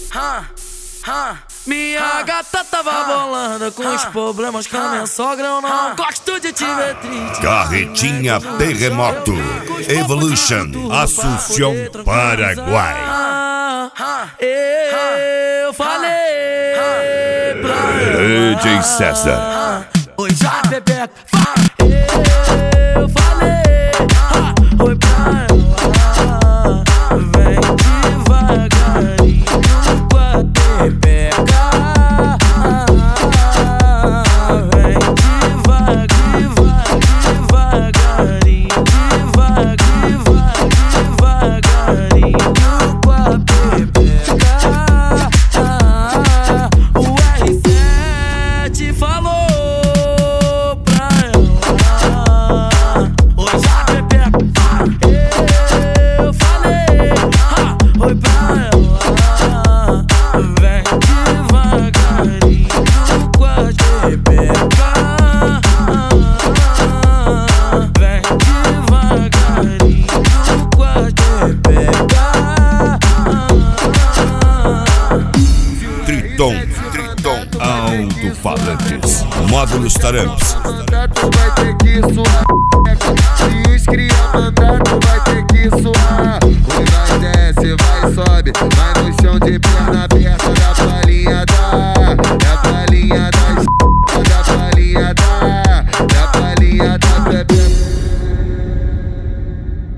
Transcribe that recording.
Minha gata tava bolando com os problemas com a minha sogra. Eu não gosto de te ver triste. Carretinha Terremoto Evolution Assunção, Paraguai. Eu falei pra DJ César. oi, já Bebeca. Eu falei oi pra ela. Vem devagarinho com a Bebeca. Vem devagarinho com a Bebeca. O R7 falou pra ela oi, já Bebeca. Eu falei oi pra ela. Vem devagarinho com a Bebeca. Vem devagarinho com a Bebeca. Triton Alto-Falantes Módulos Taramps. Tu vai ter que suar. Se os cria mandar, tu vai ter que suar. Oi, vai desce, vai sobe, vai no chão de perna